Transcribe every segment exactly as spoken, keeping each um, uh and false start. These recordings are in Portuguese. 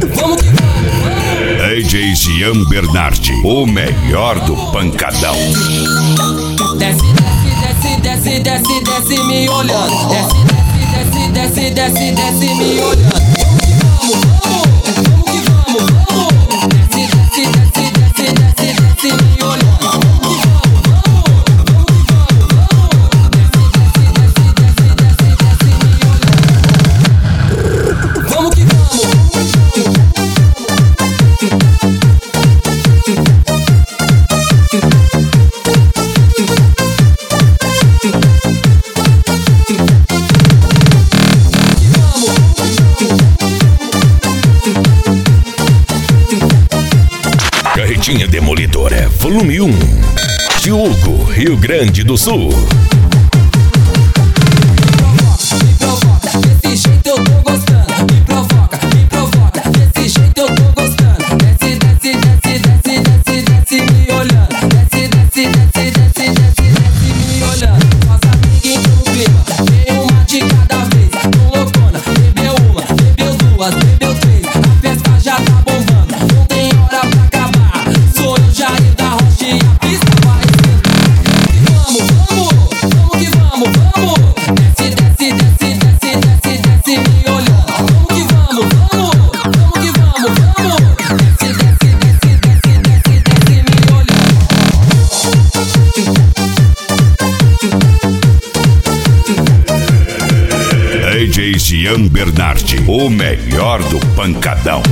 Vamos que vamos. D J Gian Bernardi, o melhor do pancadão. Desce, desce, desce, desce, desce, desce me olhando. Desce, desce, desce, desce, desce, desce me olhando. Vamos, vamos, vamos que vamos, vamos. Desce, desce, desce, desce, desce, desce me olhando. Carretinha Demolidora, volume um. Diogo, Rio Grande do Sul. Me provoca, desse jeito eu tô gostando. Me provoca, me provoca, desse jeito eu tô gostando. Desce, desce, desce, desce, desce, desce me olhando. Desce, desce, desce, desce, desce, desce me olhando. Nossa amiga entrou no clima, veio uma de cada vez. Tô loucona, bebeu uma, bebeu duas, bebeu três. A festa já tá bombando, não tem hora pra acabar. Sou eu, Jair da Rocha e a pista vai esquentar. Vamos, vamos, vamos que vamos, vamos. Desce, desce, desce, desce, desce, desce me olhando. Vamos que vamos, vamos, vamos que vamos, vamos. Desce, desce, desce, desce, desce, desce me olhando. D J Gian Bernardi, o melhor do pancadão.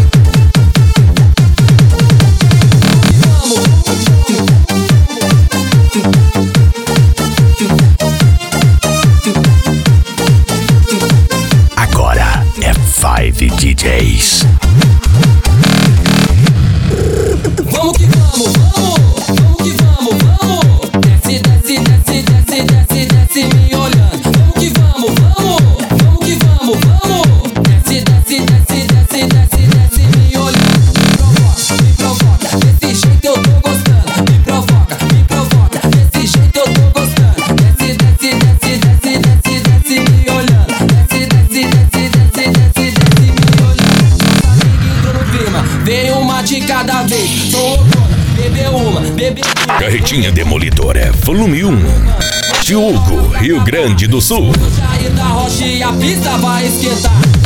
Agora é Five D Js. Vamos que vamos, vamos, vamos que vamos, vamos. Desce, desce, desce, desce, desce, desce me olhando. Vamos que vamos, vamos, vamos que vamos, vamos. Desce, desce, desce, desce, desce, desce me olhando. Me provoca, me provoca, desse jeito eu tô gostando. Me provoca, me provoca, desse jeito eu tô gostando. Desce, desce, desce, desce, desce, desce me olhando. Desce, desce, desce, desce, desce, desce me olhando. Nossa amiga entrou no clima, veio uma de cada vez. Tô loucona, bebeu uma, bebeu duas. Carretinha Demolidora, volume um. Diogo, Rio Grande do Sul. Jair da Rocha e a pista vai esquentar.